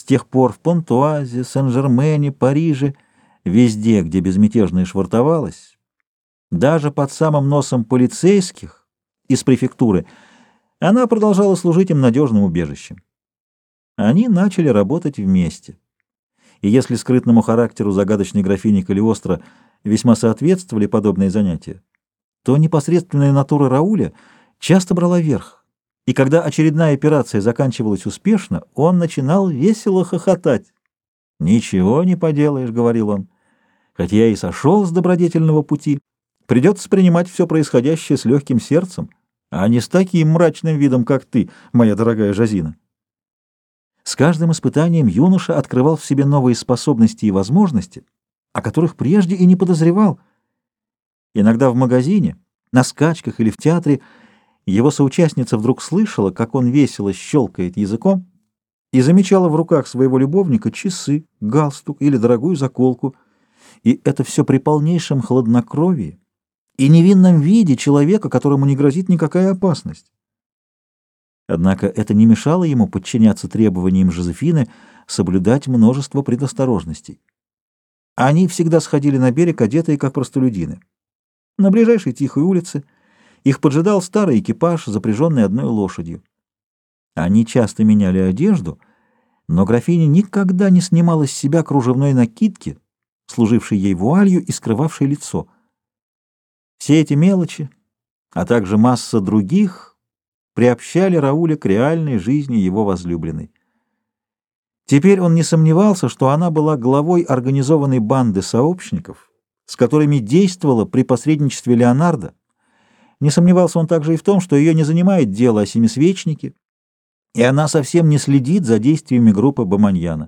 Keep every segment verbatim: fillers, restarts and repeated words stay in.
С тех пор в Понтуазе, Сен-Жермене, Париже, везде, где безмятежно швартовалась, даже под самым носом полицейских из префектуры, она продолжала служить им надежным убежищем. Они начали работать вместе. И если скрытному характеру загадочной графини Калиостро весьма соответствовали подобные занятия, то непосредственная натура Рауля часто брала верх. И когда очередная операция заканчивалась успешно, он начинал весело хохотать. «Ничего не поделаешь», — говорил он, — «хоть я и сошел с добродетельного пути, придется принимать все происходящее с легким сердцем, а не с таким мрачным видом, как ты, моя дорогая Жозина». С каждым испытанием юноша открывал в себе новые способности и возможности, о которых прежде и не подозревал. Иногда в магазине, на скачках или в театре его соучастница вдруг слышала, как он весело щелкает языком, и замечала в руках своего любовника часы, галстук или дорогую заколку, и это все при полнейшем хладнокровии и невинном виде человека, которому не грозит никакая опасность. Однако это не мешало ему подчиняться требованиям Жозефины соблюдать множество предосторожностей. Они всегда сходили на берег, одетые как простолюдины. На ближайшей тихой улице их поджидал старый экипаж, запряженный одной лошадью. Они часто меняли одежду, но графиня никогда не снимала с себя кружевной накидки, служившей ей вуалью и скрывавшей лицо. Все эти мелочи, а также масса других, приобщали Рауля к реальной жизни его возлюбленной. Теперь он не сомневался, что она была главой организованной банды сообщников, с которыми действовала при посредничестве Леонардо. Не сомневался он также и в том, что ее не занимает дело о семисвечнике, и она совсем не следит за действиями группы Боманьяна.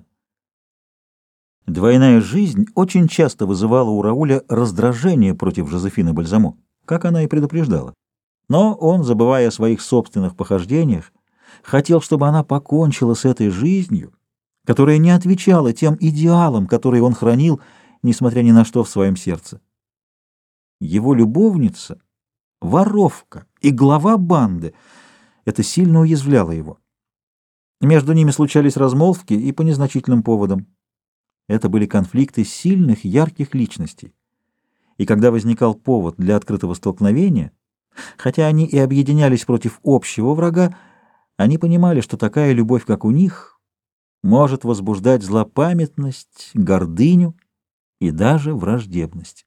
Двойная жизнь очень часто вызывала у Рауля раздражение против Жозефины Бальзамо, как она и предупреждала. Но он, забывая о своих собственных похождениях, хотел, чтобы она покончила с этой жизнью, которая не отвечала тем идеалам, которые он хранил, несмотря ни на что в своем сердце. Его любовница, воровка и глава банды — это сильно уязвляло его. Между ними случались размолвки и по незначительным поводам. Это были конфликты сильных, ярких личностей. И когда возникал повод для открытого столкновения, хотя они и объединялись против общего врага, они понимали, что такая любовь, как у них, может возбуждать злопамятность, гордыню и даже враждебность.